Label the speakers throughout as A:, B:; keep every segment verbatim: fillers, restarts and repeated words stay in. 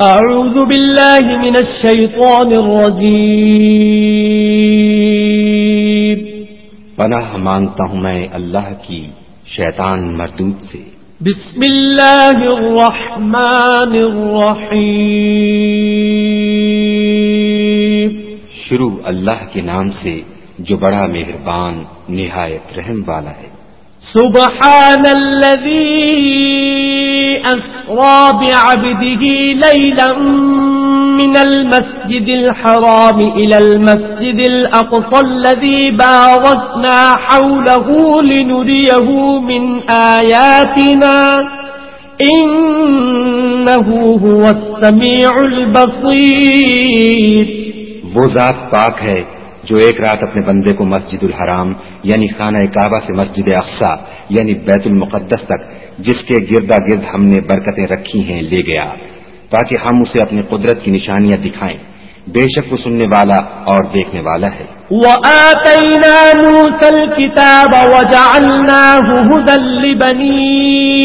A: اعوذ باللہ من الشیطان الرجیم،
B: پناہ مانگتا ہوں میں اللہ کی شیطان مردود سے۔
A: بسم اللہ الرحمن الرحیم،
B: شروع اللہ کے نام سے جو بڑا مہربان نہایت رحم والا ہے۔
A: سبحان الذي أسرى بعبده ليلا من المسجد الحرام إلى المسجد الأقصى الذي باركنا حوله لنريه من آياتنا إنه هو السميع البصير۔
B: وہ ذات پاک ہے جو ایک رات اپنے بندے کو مسجد الحرام یعنی خانہ کعبہ سے مسجد اقصی یعنی بیت المقدس تک جس کے گردا گرد ہم نے برکتیں رکھی ہیں لے گیا تاکہ ہم اسے اپنی قدرت کی نشانیاں دکھائیں۔ بے شک وہ سننے والا اور دیکھنے والا ہے۔
A: وَآتَيْنَا مُوسَى الْكِتَابَ وَجَعَلْنَاهُ هُدًى لِبَنِي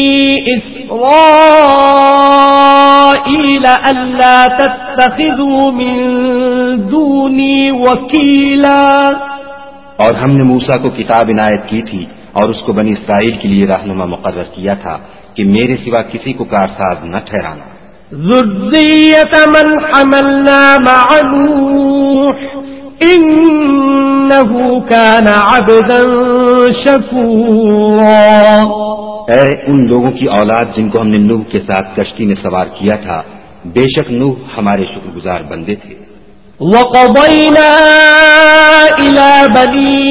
A: إِسْرَائِيلَ أَلَّا تَتَّخِذُوا مِن دُونِي وَكِيلًا۔
B: اور ہم نے موسیٰ کو کتاب عنایت کی تھی اور اس کو بنی اسرائیل کے لیے رہنما مقرر کیا تھا کہ میرے سوا کسی کو کارساز نہ ٹھہرانا۔
A: ذُرِّيَّةَ مَنْ حَمَلْنَا مَعَ نُوحٍ إِنَّهُ كَانَ عَبْدًا شَكُورًا۔
B: اے ان لوگوں کی اولاد جن کو ہم نے نوح کے ساتھ کشتی میں سوار کیا تھا، بے شک نوح ہمارے شکر گزار بندے تھے۔
A: وَقَضَيْنَا إِلَى بَنِي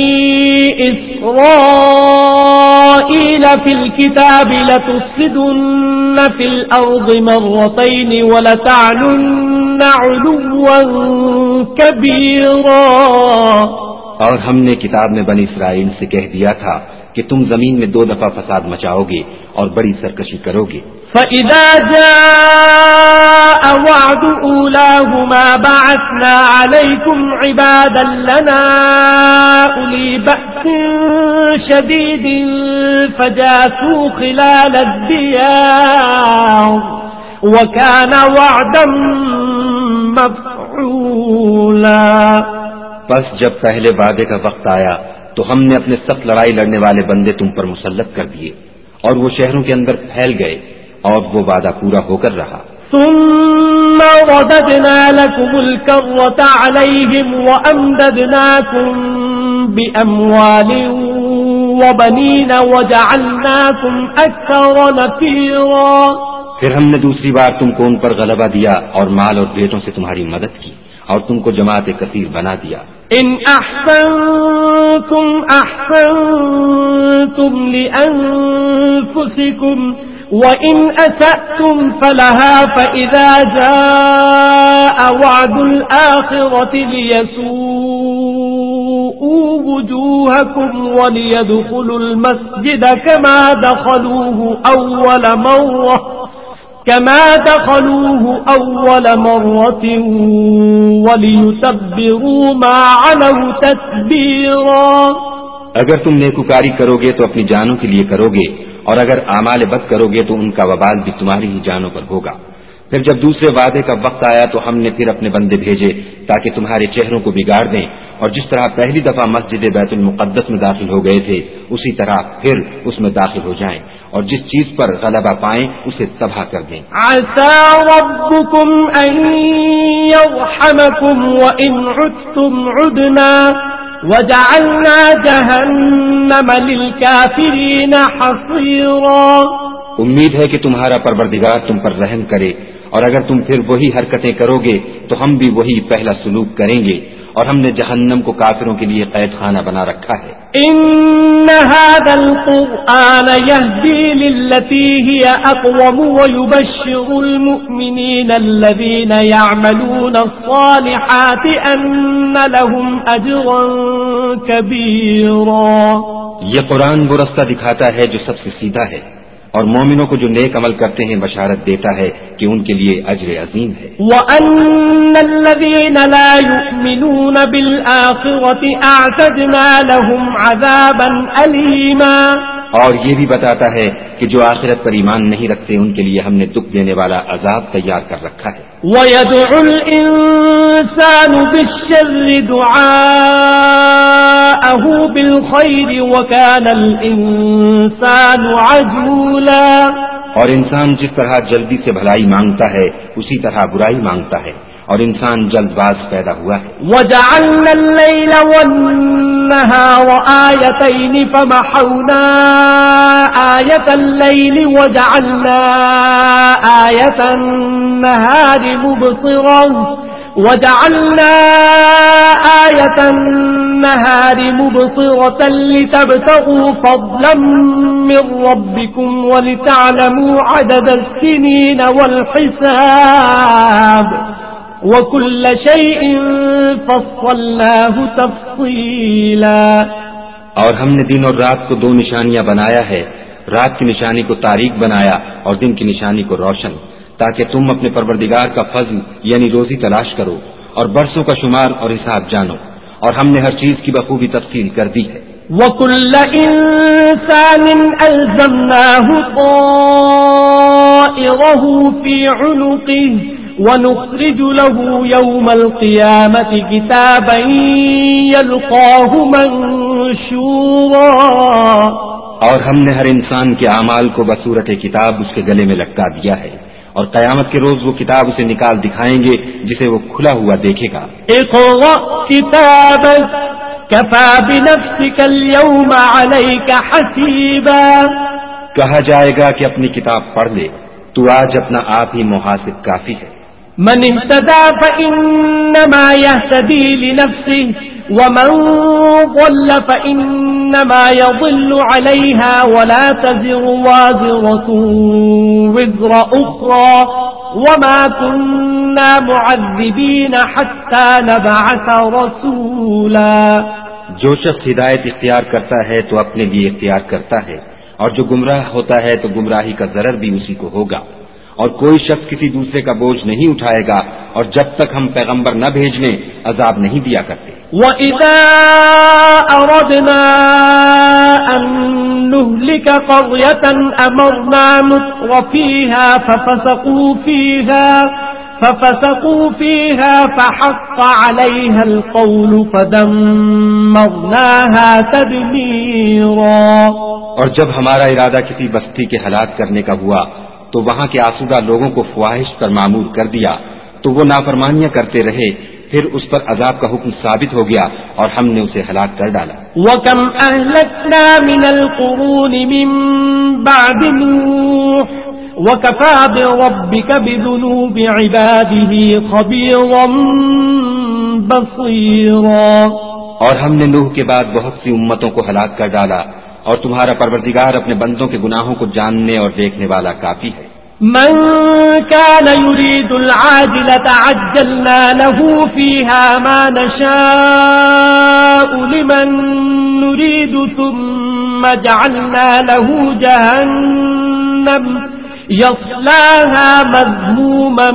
A: إِسْرَائِيلَ فِي الْكِتَابِ لَتُفْسِدُنَّ فِي الْأَرْضِ مَرَّتَيْنِ وَلَتَعْلُنَّ عُلُوًّا كَبِيرًا۔
B: اور ہم نے کتاب میں بنی اسرائیل سے کہہ دیا تھا کہ تم زمین میں دو دفعہ فساد مچاؤ گے اور بڑی سرکشی کرو گے۔
A: فَإِذَا جَاءَ وَعْدُ أُولَاهُمَا بَعَثْنَا عَلَيْكُمْ عِبَادًا لَنَا أُولِي بَأْسٍ شَدِيدٍ فَجَاسُوا خِلَالَ الدِّيَارِ وَكَانَ وَعْدًا مَفْعُولًا۔
B: بس جب پہلے وعدے کا وقت آیا تو ہم نے اپنے سخت لڑائی لڑنے والے بندے تم پر مسلط کر دیے اور وہ شہروں کے اندر پھیل گئے اور وہ وعدہ پورا ہو کر رہا۔
A: ثم رددنا لكم الكرة عليهم وأمددناكم بأموال وبنين وجعلناكم أكثر نفيرا۔
B: پھر ہم نے دوسری بار تم کو ان پر غلبہ دیا اور مال اور بیٹوں سے تمہاری مدد کی اور تم کو جماعت کثیر بنا دیا۔
A: ان احسنتم احسنتم لانفسكم وان اسأتم فلها فاذا جاء وعد الاخرة ليسوءوا وجوهكم وليدخلوا المسجد كما دخلوه اول مرة كما دخلوه أول مرة وليتبروا ما علوا تتبيرا۔
B: اگر تم نیکوکاری کرو گے تو اپنی جانوں کے لیے کرو گے اور اگر اعمال بد کرو گے تو ان کا وبال بھی تمہاری ہی جانوں پر ہوگا۔ پھر جب دوسرے وعدے کا وقت آیا تو ہم نے پھر اپنے بندے بھیجے تاکہ تمہارے چہروں کو بگاڑ دیں اور جس طرح پہلی دفعہ مسجد بیت المقدس میں داخل ہو گئے تھے اسی طرح پھر اس میں داخل ہو جائیں اور جس چیز پر غلبہ پائیں اسے تباہ کر دیں۔
A: عسى ربكم أن يرحمكم وإن عدتم عدنا وجعلنا جهنم للكافرين حصيرا۔
B: امید ہے کہ تمہارا پروردگار تم پر رحم کرے اور اگر تم پھر وہی حرکتیں کرو گے تو ہم بھی وہی پہلا سلوک کریں گے اور ہم نے جہنم کو کافروں کے لیے قید خانہ بنا رکھا ہے۔
A: ان هذا القرآن يهدي للتي هي اقوم ويبشر المؤمنين الذين يعملون الصالحات ان لهم اجرا كبيرا۔
B: یہ قرآن وہ رستہ دکھاتا ہے جو سب سے سیدھا ہے اور مومنوں کو جو نیک عمل کرتے ہیں بشارت دیتا ہے کہ ان کے لیے اجر عظیم ہے۔
A: وَأَنَّ الَّذِينَ لَا يُؤْمِنُونَ بِالْآخِرَةِ أَعْتَدْنَا لَهُمْ عَذَابًا أَلِيمًا۔
B: اور یہ بھی بتاتا ہے کہ جو آخرت پر ایمان نہیں رکھتے ان کے لیے ہم نے دکھ دینے والا عذاب تیار کر رکھا ہے۔
A: وَيَدْعُ الْإِنسَانُ بِالشَّرِّ دُعَاءَهُ بِالْخَيْرِ وَكَانَ الْإِنسَانُ عَجُولًا.
B: اور انسان جس طرح جلدی سے بھلائی مانگتا ہے اسی طرح برائی مانگتا ہے، اور انسان جلد باز پیدا ہوا ہے.
A: وَجَعَلْنَا اللَّيْلَ وَالنَّهَارَ آيَتَيْنِ فَمَحَوْنَا آيَةَ اللَّيْلِ وَجَعَلْنَا آيَةَ النَّهَارِ مُبْصِرَةً وَجَعَلْنَا آيَةَ النَّهَارِ مُبْصِرَةً لِتَبْتَغُوا فَضْلًا مِّن رَّبِّكُمْ وَلِتَعْلَمُوا عَدَدَ السِّنِينَ وَالْحِسَابَ وَكُلَّ شَيْءٍ فَصَّلْنَاهُ تَفْصِيلًا.
B: اور ہم نے دن اور رات کو دو نشانیاں بنایا ہے، رات کی نشانی کو تاریک بنایا اور دن کی نشانی کو روشن، تاکہ تم اپنے پروردگار کا فضل یعنی روزی تلاش کرو اور برسوں کا شمار اور حساب جانو، اور ہم نے ہر چیز کی بخوبی تفصیل کر دی ہے.
A: وَكُلَّ إِنسَانٍ أَلْزَمْنَاهُ طَائِرَهُ فِي عُنُقِهِ وَنُخْرِجُ لَهُ يَوْمَ الْقِيَامَةِ كِتَابًا يَلْقَاهُ مَنشُورًا.
B: اور ہم نے ہر انسان کے اعمال کو بصورت کتاب اس کے گلے میں لٹکا دیا ہے، اور قیامت کے روز وہ کتاب اسے نکال دکھائیں گے جسے وہ کھلا ہوا دیکھے گا.
A: اقرأ كتابك كفى بنفسك اليوم عليك حسيبا.
B: کہا جائے گا کہ اپنی کتاب پڑھ لے، تو آج اپنا آپ ہی محاسب کافی ہے.
A: من اهتدى فإنما يهتدي لنفسه ومن ضل فإنما يضل عليها ولا تزر وازرة وزر أخرى وما كنا معذبين حتى نبعث رسولا.
B: جو شخص ہدایت اختیار کرتا ہے تو اپنے لیے اختیار کرتا ہے، اور جو گمراہ ہوتا ہے تو گمراہی کا ضرر بھی اسی کو ہوگا، اور کوئی شخص کسی دوسرے کا بوجھ نہیں اٹھائے گا، اور جب تک ہم پیغمبر نہ بھیج لیں عذاب نہیں دیا کرتے.
A: وَإِذَا أَرَدْنَا أَن نُّهْلِكَ قَرْيَةً أَمَرْنَا مُتْرَفِيهَا فَفَسَقُوا فِيهَا فَفَسَقُوا فِيهَا فَحَقَّ عَلَيْهَا الْقَوْلُ فَدَمَّرْنَاهَا تَدْمِيرًا.
B: اور جب ہمارا ارادہ کسی بستی کے ہلاک کرنے کا ہوا تو وہاں کے آسودہ لوگوں کو فواہش پر معمور کر دیا، تو وہ نافرمانیاں کرتے رہے، پھر اس پر عذاب کا حکم ثابت ہو گیا اور ہم نے اسے ہلاک کر ڈالا.
A: وَكَمْ أَهْلَكْنَا مِنَ الْقُرُونِ مِن بَعْدِ نُوحٍ وَكَفَى بِرَبِّكَ بِذُنُوبِ عِبَادِهِ خَبِيرًا بَصِيرًا.
B: اور ہم نے نوح کے بعد بہت سی امتوں کو ہلاک کر ڈالا، اور تمہارا پروردگار اپنے بندوں کے گناہوں کو جاننے اور دیکھنے والا کافی ہے.
A: من كان يريد العاجلة عجلنا له فيها ما نشاء لمن نريد ثم جعلنا له جهنم يصلاها مذموما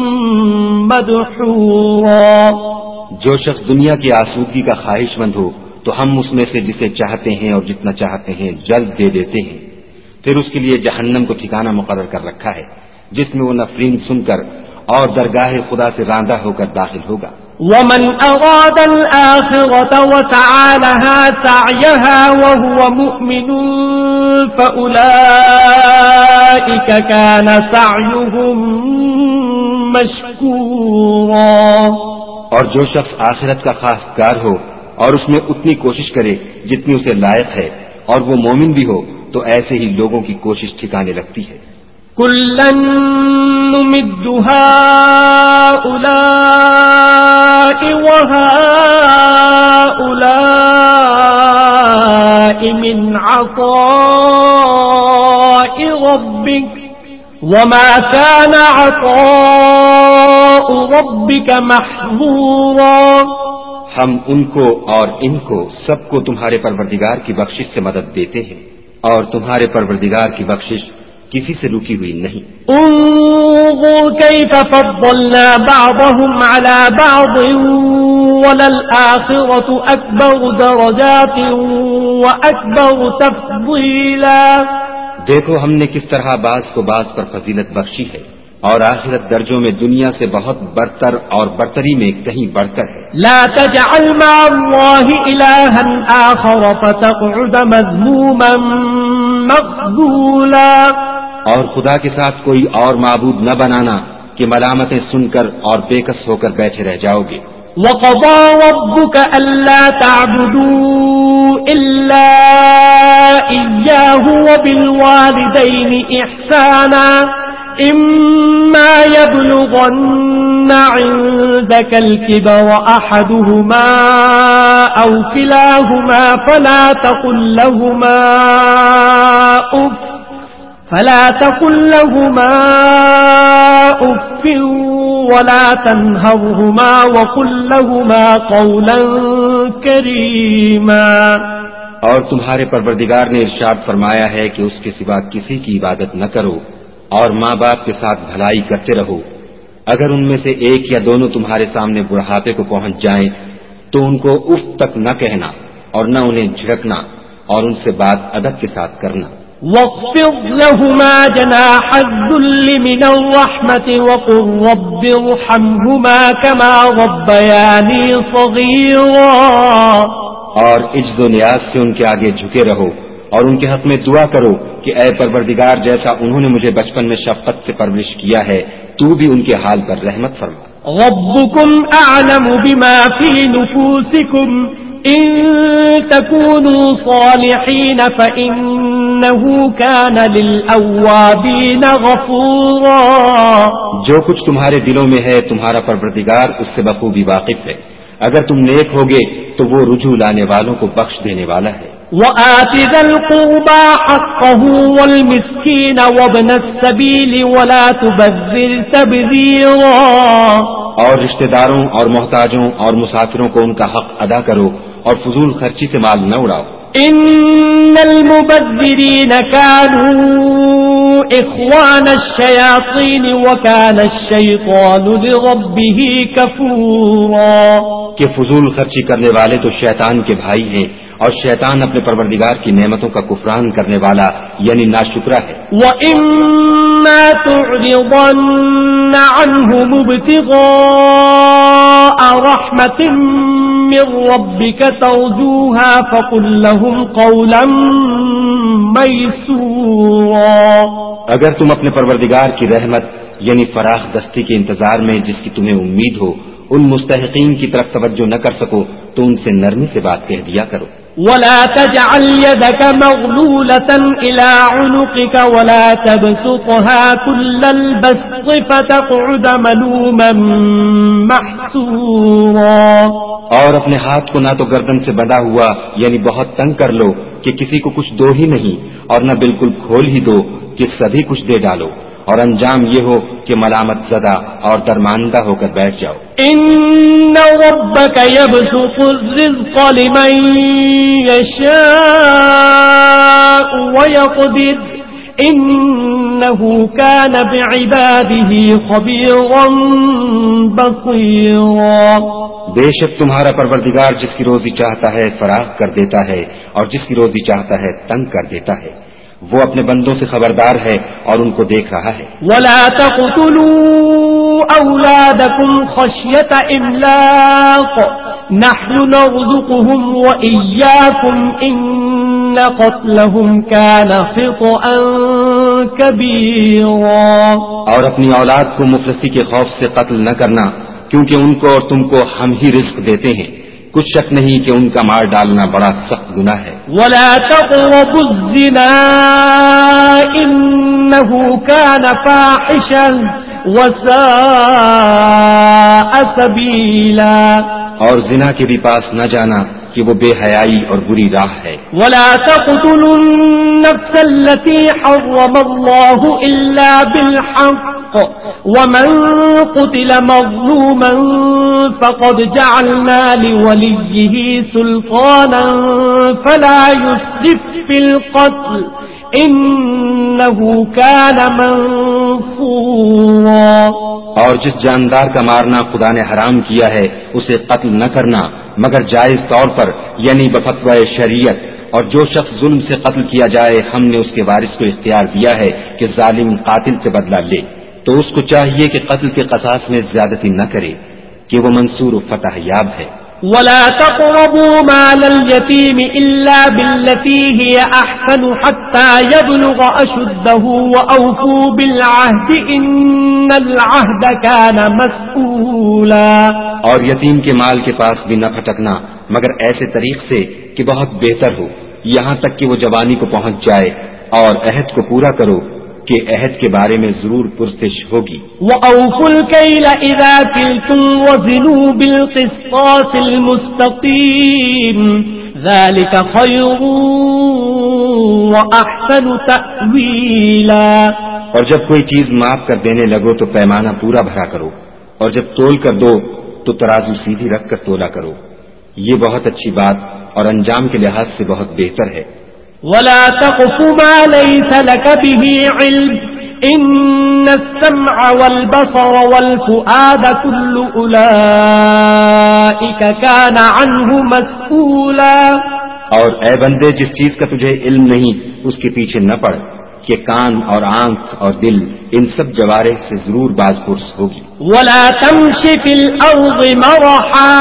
A: مدحورا.
B: جو شخص دنیا کی آسودگی کا خواہش مند ہو تو ہم اس میں سے جسے چاہتے ہیں اور جتنا چاہتے ہیں جلد دے دیتے ہیں، پھر اس کے لیے جہنم کو ٹھکانہ مقرر کر رکھا ہے جس میں وہ نفرین سن کر اور درگاہ خدا سے راندہ ہو کر داخل ہوگا.
A: ومن أراد الآخرة وسعى لها سعيها وهو مؤمن فأولئك كان سعيهم مشكورا.
B: اور جو شخص آخرت کا خاص کار ہو اور اس میں اتنی کوشش کرے جتنی اسے لائق ہے اور وہ مومن بھی ہو تو ایسے ہی لوگوں کی کوشش ٹھکانے لگتی ہے.
A: كُلًّا نُّمِدُّ هَٰؤُلَاءِ وَهَٰؤُلَاءِ مِنْ عَطَاءِ رَبِّكَ وَمَا كَانَ عَطَاءُ رَبِّكَ مَحْظُورًا.
B: ہم ان کو اور ان کو سب کو تمہارے پروردگار کی بخشش سے مدد دیتے ہیں، اور تمہارے پروردگار کی بخشش کسی سے رکی ہوئی نہیں.
A: انظر كيف فضلنا بعضهم على بعض وللآخرة أكبر درجات وأكبر تفضيلا.
B: دیکھو ہم نے کس طرح بعض کو بعض پر فضیلت بخشی ہے، اور آخرت درجوں میں دنیا سے بہت برتر اور برتری میں کہیں بڑھ کر ہے.
A: لا تجعل مع الله إلها آخر فتقعد مذموما مخذولا.
B: اور خدا کے ساتھ کوئی اور معبود نہ بنانا کہ ملامتیں سن کر اور بےکس ہو کر بیٹھے رہ جاؤ گے.
A: وقضى ربك ألا تعبدوا إلا إياه وبالوالدين إحسانا إما يبلغن عندك الكبر أحدهما أو كلاهما فلا تقل لهما أف فلا تقل لهما أف ولا تنهرهما وقل لهما قولا كريما.
B: اور تمہارے پروردگار نے ارشاد فرمایا ہے کہ اس کے سوا کسی کی عبادت نہ کرو اور ماں باپ کے ساتھ بھلائی کرتے رہو. اگر ان میں سے ایک یا دونوں تمہارے سامنے بڑھاپے کو پہنچ جائیں تو ان کو اف تک نہ کہنا اور نہ انہیں جھڑکنا اور ان سے بات ادب کے ساتھ کرنا.
A: واخفض لهما جناح الذل من الرحمة وقل رب ارحمهما كما ربياني صغيرا.
B: اور عجز و نیاز سے ان کے آگے جھکے رہو اور ان کے حق میں دعا کرو کہ اے پروردگار جیسا انہوں نے مجھے بچپن میں شفقت سے پرورش کیا ہے تو بھی ان کے حال پر رحمت فرما.
A: ربكم أعلم بما في نفوسكم إن تكونوا صالحين فإنه كان للأوابين غفورا.
B: جو کچھ تمہارے دلوں میں ہے تمہارا پروردگار اس سے بخوبی واقف ہے. اگر تم نیک ہوگے تو وہ رجوع لانے والوں کو بخش دینے والا ہے.
A: وآت ذا القربى حقه والمسكين وابن السبيل ولا تبذر تبذيرا.
B: اور رشتہ داروں اور محتاجوں اور مسافروں کو ان کا حق ادا کرو اور فضول خرچی سے مال نہ اڑاؤ.
A: ان المبذرين كانوا اخوان الشياطين وكان الشيطان لربه كفورا.
B: کہ فضول خرچی کرنے والے تو شیطان کے بھائی ہیں اور شیطان اپنے پروردگار کی نعمتوں کا کفران کرنے والا یعنی ناشکرا ہے.
A: وَإِمَّا تُعْرِضَنَّ عَنْهُمُ ابْتِغَاءَ رَحْمَةٍ مِّن رَّبِّكَ تَرْجُوهَا فَقُل لَّهُمْ قَوْلًا مَّيْسُورًا.
B: اگر تم اپنے پروردگار کی رحمت یعنی فراخ دستی کے انتظار میں جس کی تمہیں امید ہو ان مستحقین کی طرف توجہ نہ کر سکو تو ان سے نرمی سے بات کہہ دیا کرو.
A: ولا تجعل يدك مغلولة إلى عنقك ولا تبسطها كل البسط فتقعد ملوما محسورا.
B: اور اپنے ہاتھ کو نہ تو گردن سے بندھا ہوا یعنی بہت تنگ کر لو کہ کسی کو کچھ دو ہی نہیں اور نہ بالکل کھول ہی دو کہ سبھی کچھ دے ڈالو اور انجام یہ ہو کہ ملامت زدہ اور درماندہ ہو کر بیٹھ جاؤ.
A: ان ربك يبسط الرزق لمن يشاء ويقدر انه كان بعباده خبيرا بصيرا.
B: بے شک تمہارا پروردگار جس کی روزی چاہتا ہے فراخ کر دیتا ہے اور جس کی روزی چاہتا ہے تنگ کر دیتا ہے. وہ اپنے بندوں سے خبردار ہے اور ان کو دیکھ رہا ہے.
A: ولا تقتلوا اولادكم خشية املاق نحن نرزقهم واياكم ان قتلهم كان خطأ كبيرا.
B: اور اپنی اولاد کو مفلسی کے خوف سے قتل نہ کرنا کیونکہ ان کو اور تم کو ہم ہی رزق دیتے ہیں. کچھ شک نہیں کہ ان کا مار ڈالنا بڑا سخت گناہ ہے.
A: ولا تقربوا الزنا انه كان فاحشا وساء سبيلا.
B: اور زنا کے بھی پاس نہ جانا کہ وہ بے حیائی اور بری راہ ہے.
A: ولا تقتلوا النفس التي حرم الله الا بالحق ومن قتل مظلوما فقد جعلنا لوليه سلطانا فلا يسرف في القتل انه كان منصورا.
B: اور جس جاندار کا مارنا خدا نے حرام کیا ہے اسے قتل نہ کرنا مگر جائز طور پر یعنی بفتوی شریعت. اور جو شخص ظلم سے قتل کیا جائے ہم نے اس کے وارث کو اختیار دیا ہے کہ ظالم قاتل سے بدلہ لے. تو اس کو چاہیے کہ قتل کے قصاص میں زیادتی نہ کرے کہ وہ منصور و فتح یاب ہے.
A: ولا تقربوا مال اليتيم إلا بالتي هي أحسن حتى يبلغ أشده وأوفوا بالعهد إن العهد كان مسؤولا.
B: اور یتیم کے مال کے پاس بھی نہ پھٹکنا مگر ایسے طریق سے کہ بہت بہتر ہو یہاں تک کہ وہ جوانی کو پہنچ جائے اور عہد کو پورا کرو کہ عہد کے بارے میں ضرور پرسش ہوگی.
A: وَأَوْفُوا الْكَيْلَ إِذَا كِلْتُمْ وَزِنُوا بِالْقِسْطَاسِ الْمُسْتَقِيمِ ذَلِكَ خَيْرٌ وَأَحْسَنُ تَأْوِيلًا.
B: اور جب کوئی چیز ماپ کر دینے لگو تو پیمانہ پورا بھرا کرو اور جب تول کر دو تو ترازو سیدھی رکھ کر تولا کرو. یہ بہت اچھی بات اور انجام کے لحاظ سے بہت بہتر ہے.
A: ولا تقف ما ليس لك به علم إن السمع والبصر والفؤاد كل أولئك كان عنه مسؤولا.
B: اور اے بندے جس چیز کا تجھے علم نہیں اس کے پیچھے نہ پڑ کہ کان اور آنکھ اور دل ان سب جوارح سے ضرور باز پرس ہوگی.
A: ولا تمش في الأرض مرحا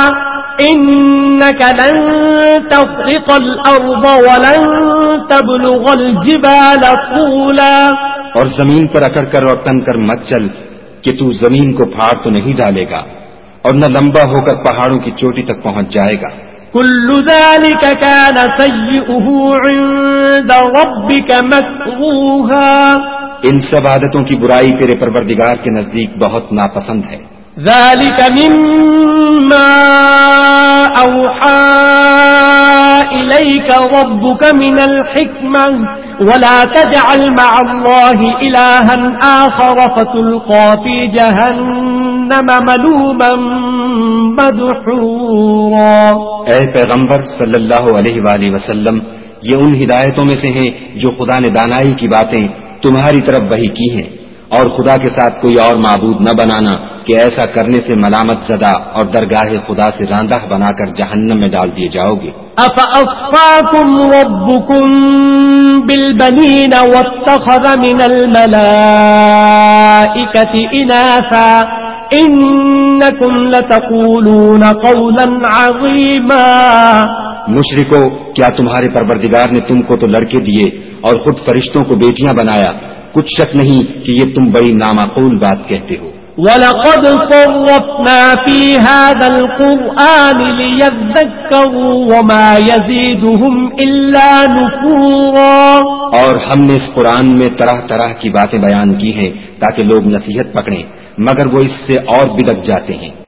A: إنك لن تخرق الأرض ولن تبلغ الجبال طولا.
B: اور زمین پر اکڑ کر اور تن کر مت چل کہ تو زمین کو پھاڑ تو نہیں ڈالے گا اور نہ لمبا ہو کر پہاڑوں کی چوٹی تک پہنچ جائے گا.
A: كل ذلك كان سيئه عند ربك مكروها.
B: ان سب عادتوں کی برائی تیرے پروردگار کے نزدیک بہت ناپسند ہے.
A: ذلك مما أوحى إليك ربك من الحكمة ولا تجعل مع الله إلها آخر فتلقى في جهنم ملوما مدحورا.
B: اے پیغمبر صلی اللہ علیہ وآلہ وسلم یہ ان ہدایتوں میں سے ہیں جو خدا نے دانائی کی باتیں تمہاری طرف وحی کی ہیں اور خدا کے ساتھ کوئی اور معبود نہ بنانا کہ ایسا کرنے سے ملامت زدہ اور درگاہ خدا سے راندہ بنا کر جہنم میں ڈال دیے جاؤ گے.
A: أَفَأَصْفَاكُمْ رَبُّكُمْ بِالْبَنِينَ وَاتَّخَذَ مِنَ الْمَلَائِكَةِ إِنَاثًا إِنَّكُمْ لَتَقُولُونَ قَوْلًا عَظِيمًا.
B: مشرکو کیا تمہارے پروردگار نے تم کو تو لڑکے دیے اور خود فرشتوں کو بیٹیاں بنایا؟ کچھ شک نہیں کہ یہ تم بڑی نامعقول بات کہتے ہو.
A: وَلَقَدْ صَرَّفْنَا فِي هَذَا الْقُرْآنِ لِيَذَّكَّرُوا وَمَا يَزِيدُهُمْ إِلَّا نُفُورًا.
B: اور ہم نے اس قرآن میں طرح طرح کی باتیں بیان کی ہیں تاکہ لوگ نصیحت پکڑیں مگر وہ اس سے اور بدک جاتے ہیں.